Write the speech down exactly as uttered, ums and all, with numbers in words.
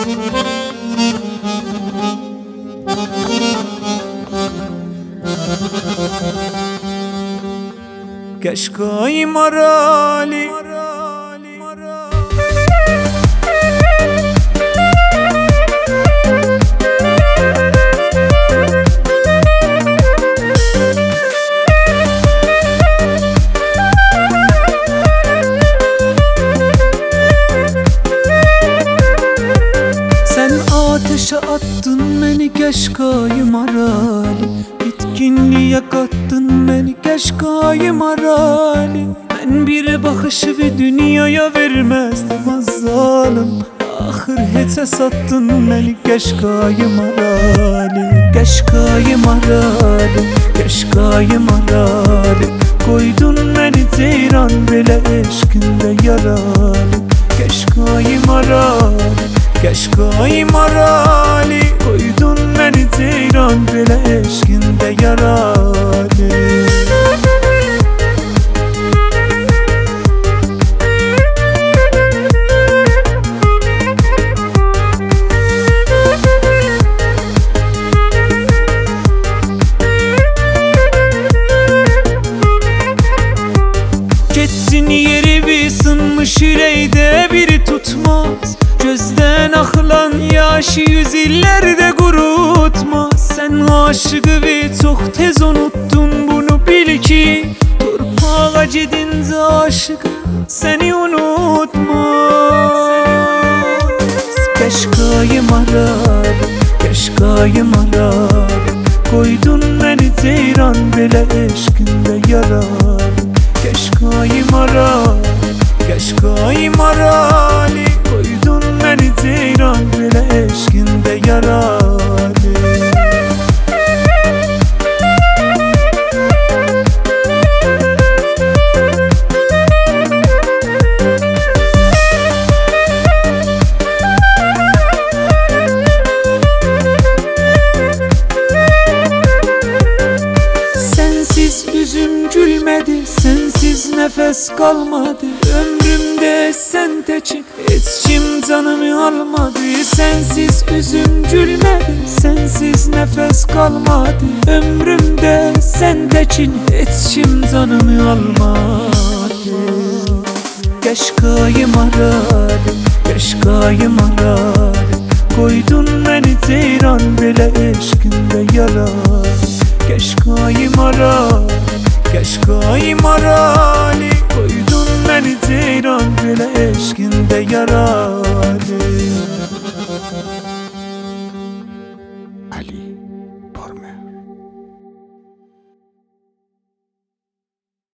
Keşkay marali Sen ateşe attın beni Keşkay marali, bitkinliğe kattın beni Keşkay marali. Ben bir bakışı ve dünyaya vermezdim azalım, ahır hece sattın beni Keşkay marali. Keşkay marali, Keşkay marali, koydun beni ceyran bile eşkinde yaralı. Keşkay marali, Keşkay marali, koydun beni ceyran bile eşkinde yaralı. Gittin yeri bir sınmış yüreğde biri tutmaz, gözden akılan yaşı yüz illerde kurutmaz. Sen aşığı ve çok tez unuttun, bunu bil ki torpağa gidince aşık seni unutmaz. Keşkay marali, Keşkay marali, koydun beni ceyran bile eşkinde yaralı. Keşkay marali, Keşkay marali, koydun beni ceyran bile eşkinde yaralı. Sensiz yüzüm gülmedi, sensiz nefes kalmadı. Ömrümde sen teçin içim canımı almadı. Sensiz yüzüm gülmedi, sensiz nefes kalmadı. Ömrümde sen teçin içim canımı almadı. Keşkay marali, Keşkay marali, koydun beni ceyran bile eşkinde yaralı. Keşkay marali, Keşkay marali, koydun beni ceyran bile eşkinde yaralı. Ali